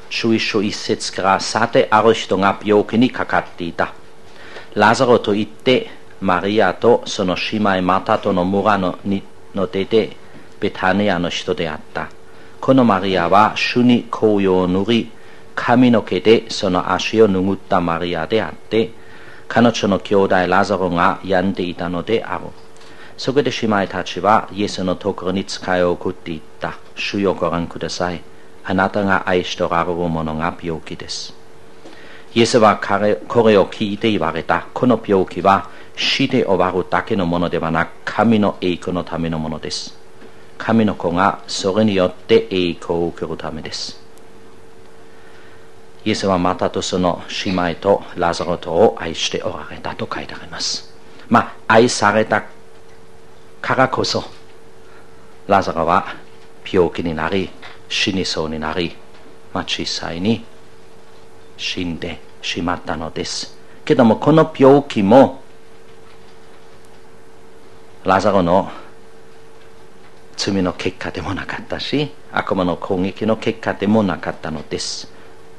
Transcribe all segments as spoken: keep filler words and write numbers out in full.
じゅういっ章いっ節から、さてある人が病気にかかっていた。ラザロと言って、マリアとその姉妹マタとの村のにの出で、ベタニアの人であった。このマリアは主に香油を塗り、髪の毛でその足を拭ったマリアであって、彼女の兄弟ラザロが病んでいたのである。そこで姉妹たちはイエスのところに使いを送っていった。主よ、ご覧ください。あなたが愛しておられる者が病気です。イエスは彼これを聞いて言われた。この病気は死で終わるだけのものではなく、神の栄光のためのものです。神の子がそれによって栄光を受けるためです。イエスはマタとその姉妹とラザロとを愛しておられたと書いてあります。まあ、愛されたからこそ、ラザロは病気になり、死にそうになり、まあ、実際に死んでしまったのです。けども、この病気も、ラザロの罪の結果でもなかったし、悪魔の攻撃の結果でもなかったのです。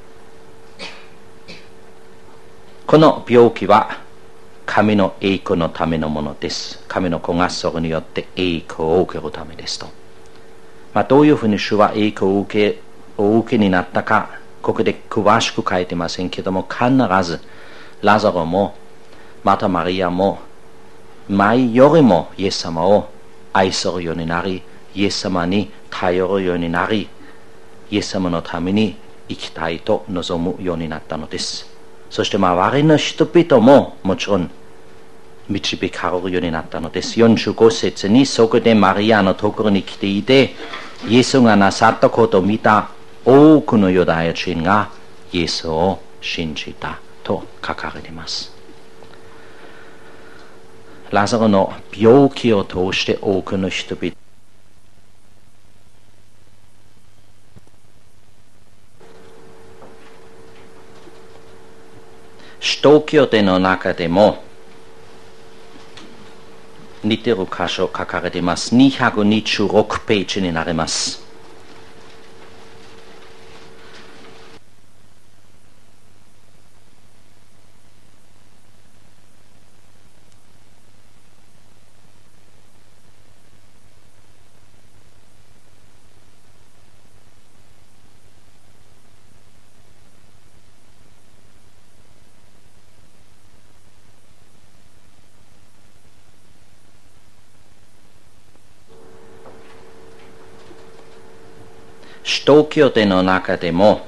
この病気は神の栄光のためのものです。神の子がそれによって栄光を受けるためですと。まあ、どういうふうに主は栄光を受け、お受けになったか、ここで詳しく書いてませんけども、必ずラザロもまたマリアも前よりもイエス様を愛するようになり、イエス様に頼るようになり、イエス様のために生きたいと望むようになったのです。そして周りの人々ももちろん導かれるようになったのです。よんじゅうご節に、そこでマリアのところに来ていて、イエスがなさったことを見た多くのユダヤ人がイエスを信じたと書かれています。ラザロの病気を通して多くの人々、使徒行伝の中でも似ている箇所書かれています。にひゃくにじゅうろくページになります。使徒行伝の中でも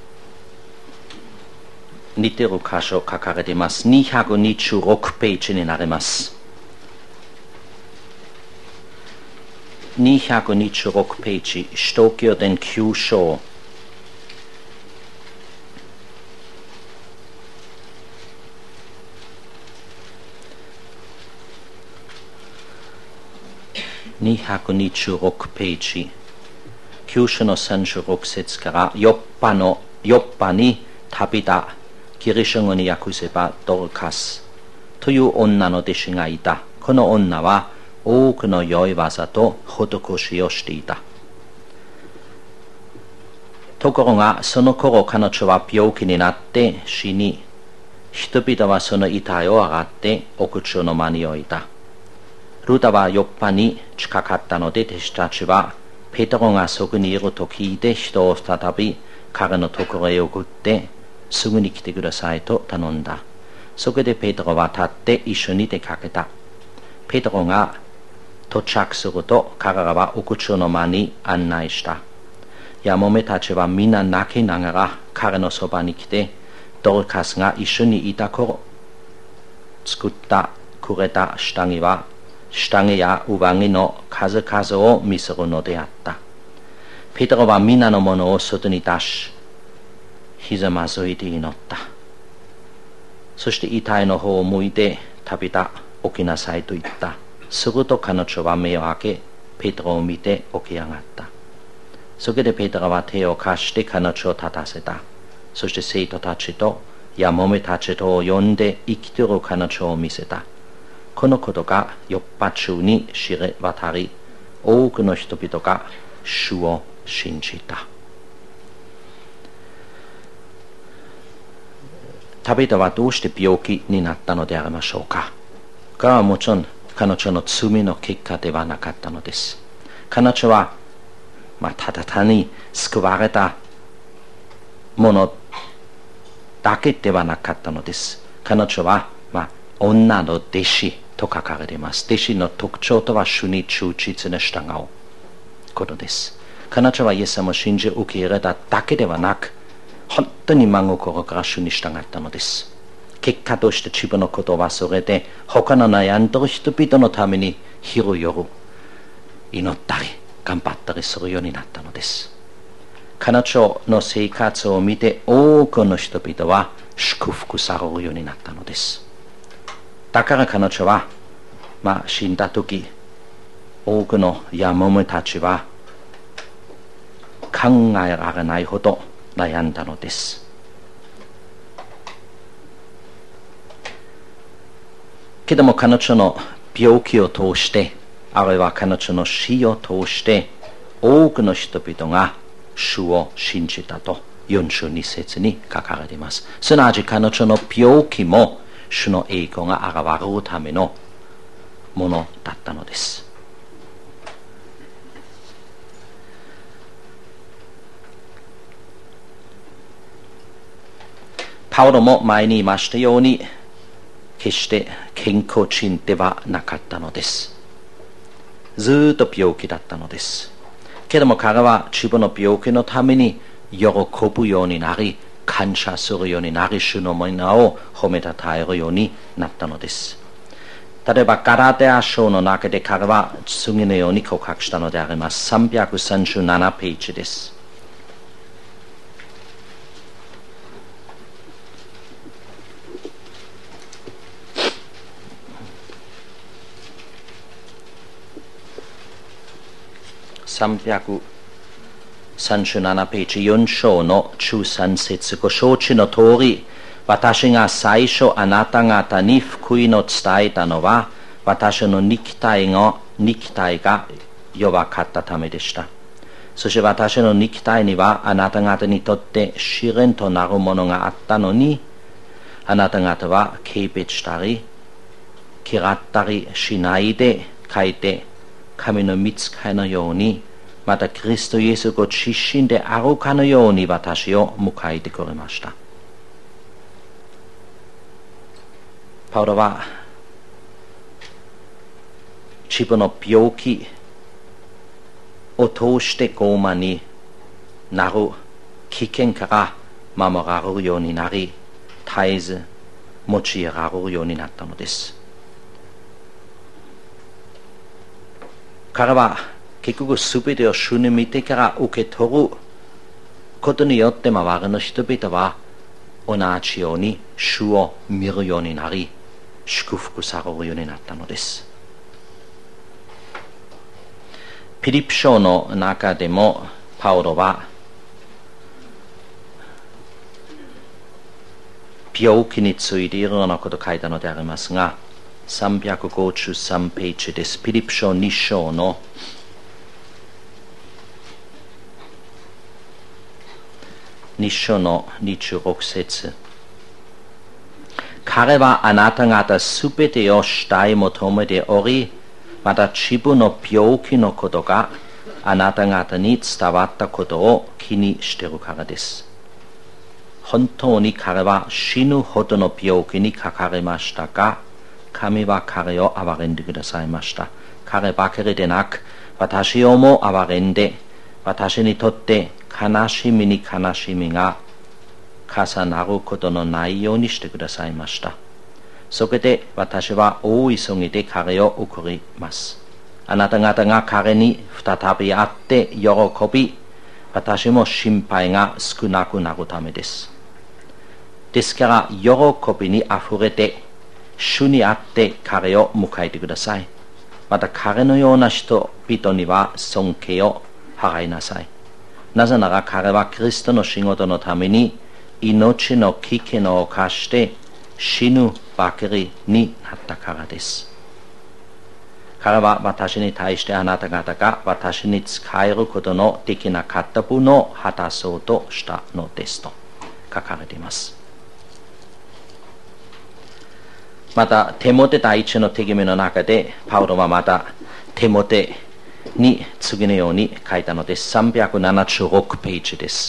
似ている箇所書かれています。にひゃくにじゅうろくページになります。にひゃくにじゅうろくページ、使徒行伝きゅう章。にひゃくにじゅうろくページ。きゅう章のさんじゅうろく節から、ヨッパの、ヨッパに旅立、ギリシャ語に訳せばドルカスという女の弟子がいた。この女は多くの良い技と施しをしていた。ところがその頃彼女は病気になって死に、人々はその遺体を上がって屋上の間に置いた。ルダはヨッパに近かったので、弟子たちはペテロがそこにいると聞いて人を再び彼のところへ送って、すぐに来てくださいと頼んだ。そこでペテロは立って一緒に出かけた。ペテロが到着すると彼らは屋上の間に案内した。ヤモメたちはみんな泣きながら彼のそばに来て、ドルカスが一緒にいた頃作ったくれた下着は下着や上着の数々を見せるのであった。ペテロは皆のものを外に出し、ひざまずいて祈った。そして遺体の方を向いて、旅立、起きなさいと言った。すると彼女は目を開け、ペテロを見て起き上がった。そこでペテロは手を貸して彼女を立たせた。そして生徒たちとヤモメたちとを呼んで生きている彼女を見せた。このことがヨッパ中に知れ渡り、多くの人々が主を信じた。 タベタはどうして病気になったのでありましょうか。これはもちろん彼女の罪の結果ではなかったのです。彼女は、まあ、ただ単に救われたものだけではなかったのです。彼女は、まあ、女の弟子と書かれています。弟子の特徴とは主に忠実に従うことです。彼女はイエス様を信じ受け入れただけではなく、本当に真心から主に従ったのです。結果として自分のことを忘れて、他の悩んでいる人々のために昼夜祈ったり頑張ったりするようになったのです。彼女の生活を見て多くの人々は祝福されるようになったのです。だから彼女は、まあ、死んだ時、多くのヤモメたちは考えられないほど悩んだのです。けども彼女の病気を通して、あるいは彼女の死を通して、多くの人々が主を信じたとよんじゅうに節に書かれています。すなわち彼女の病気も主の栄光が現れるためのものだったのです。パウロも前に言いましたように、決して健康人ではなかったのです。ずっと病気だったのです。けども彼は自分の病気のために喜ぶようになり、感謝するようになり、主の皆を褒めたたえるようになったのです。例えばガラテヤ書の中で彼は次のように告白したのであります。さんびゃくさんじゅうななページです。さんびゃくさんじゅうななページよん章のじゅうさん節、ご承知の通り、私が最初あなた方に福音を伝えたのは、私の肉体が肉体が弱かったためでした。そして私の肉体にはあなた方にとって試練となるものがあったのに、あなた方は軽蔑したり嫌ったりしないで書いて、神の御使いのように、またキリストイエスご自身であるかのように私を迎えてくれました。パウロは自分の病気を通して傲慢になる危険から守られるようになり、絶えず用いられるようになったのです。彼は結局すべてを主に見てから受け取ることによって、周りの人々は同じように主を見るようになり、祝福されるようになったのです。ピリピ書の中でもパウロは病気についていろんなことを書いたのでありますが、さんびゃくごじゅうさんページです。ピリピ書に章のに章のにじゅうろく節。彼はあなた方すべてを主体求めており、また自分の病気のことがあなた方に伝わったことを気にしているからです。本当に彼は死ぬほどの病気にかかりましたが、神は彼を憐れんでくださいました。彼ばかりでなく、私をも憐れんで、私にとって悲しみに悲しみが重なることのないようにしてくださいました。そこで私は大急ぎで彼を送ります。あなた方が彼に再び会って喜び、私も心配が少なくなるためです。ですから喜びにあふれて、主に会って彼を迎えてください。また彼のような人々には尊敬を払いなさい。なぜなら彼はキリストの仕事のために命の危険を冒して死ぬばかりになったからです。彼は私に対してあなた方が私に仕えることのできなかった分を果たそうとしたのですと書かれています。 またテモテ第一の手紙の中でパウロはまたテモテに次のように書いたのです。さんびゃくななじゅうろくページです。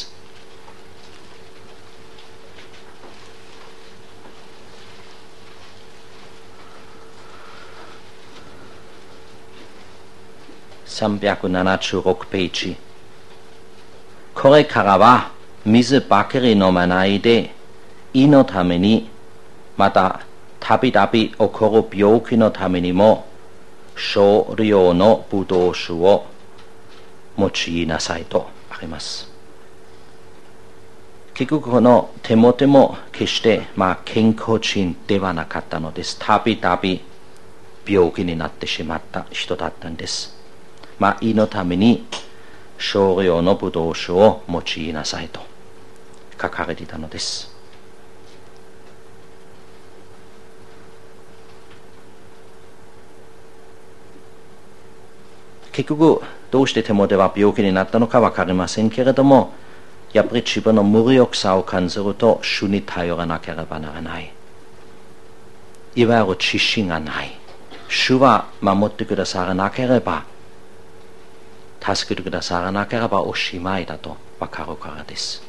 さんびゃくななじゅうろくページ。これからは水ばかり飲まないで、胃のために、またたびたび起こる病気のためにも、少量のブドウ酒を用いなさいとあります。結局このテモテも決して、まあ、健康人ではなかったのです。たびたび病気になってしまった人だったんです。まあ、胃のために少量のブドウ酒を用いなさいと書かれていたのです。結局どうしてテモテは病気になったのか分かりませんけれども、やっぱり自分の無力さを感じると主に頼らなければならない。いわゆる自信がない。主は守ってくださらなければ、助けてくださらなければおしまいだと分かるからです。